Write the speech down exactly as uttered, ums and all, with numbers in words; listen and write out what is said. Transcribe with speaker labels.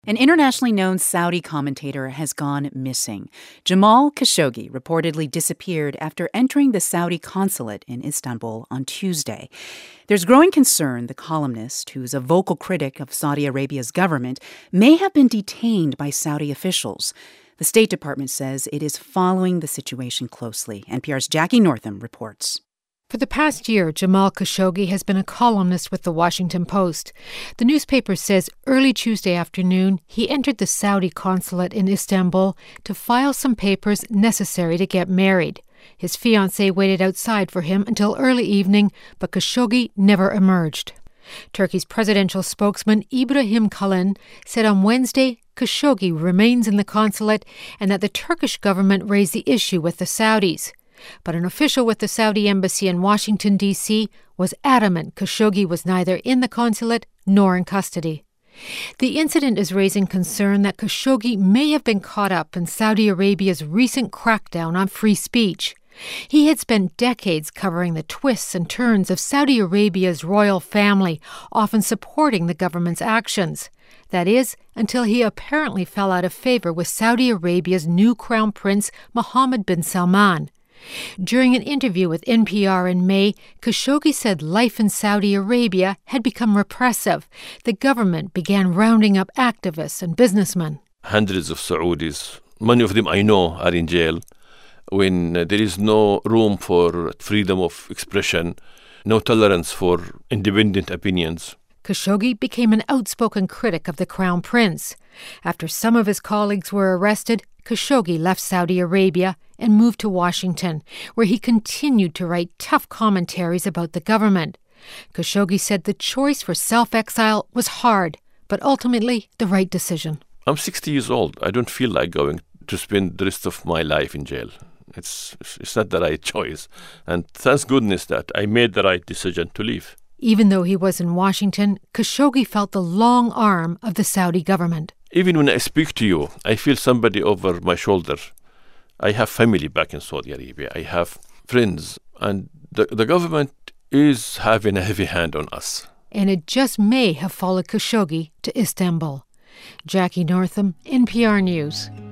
Speaker 1: An internationally known Saudi commentator has gone missing. Jamal Khashoggi reportedly disappeared after entering the Saudi consulate in Istanbul on Tuesday. There's growing concern the columnist, who's a vocal critic of Saudi Arabia's government, may have been detained by Saudi officials. The State Department says it is following the situation closely. N P R's Jackie Northam reports.
Speaker 2: For the past year, Jamal Khashoggi has been a columnist with The Washington Post. The newspaper says early Tuesday afternoon, he entered the Saudi consulate in Istanbul to file some papers necessary to get married. His fiancée waited outside for him until early evening, but Khashoggi never emerged. Turkey's presidential spokesman Ibrahim Kalin said on Wednesday Khashoggi remains in the consulate and that the Turkish government raised the issue with the Saudis. But an official with the Saudi embassy in Washington, D C was adamant Khashoggi was neither in the consulate nor in custody. The incident is raising concern that Khashoggi may have been caught up in Saudi Arabia's recent crackdown on free speech. He had spent decades covering the twists and turns of Saudi Arabia's royal family, often supporting the government's actions. That is, until he apparently fell out of favor with Saudi Arabia's new crown prince, Mohammed bin Salman. During an interview with N P R in May, Khashoggi said life in Saudi Arabia had become repressive. The government began rounding up activists and businessmen.
Speaker 3: Hundreds of Saudis, many of them I know, are in jail when there is no room for freedom of expression, no tolerance for independent opinions.
Speaker 2: Khashoggi became an outspoken critic of the crown prince. After some of his colleagues were arrested, Khashoggi left Saudi Arabia and moved to Washington, where he continued to write tough commentaries about the government. Khashoggi said the choice for self-exile was hard, but ultimately the right decision.
Speaker 3: I'm sixty years old. I don't feel like going to spend the rest of my life in jail. It's, it's not the right choice. And thank goodness that I made the right decision to leave.
Speaker 2: Even though he was in Washington, Khashoggi felt the long arm of the Saudi government.
Speaker 3: Even when I speak to you, I feel somebody over my shoulder. I have family back in Saudi Arabia. I have friends. And the, the government is having a heavy hand on us.
Speaker 2: And it just may have followed Khashoggi to Istanbul. Jackie Northam, N P R News.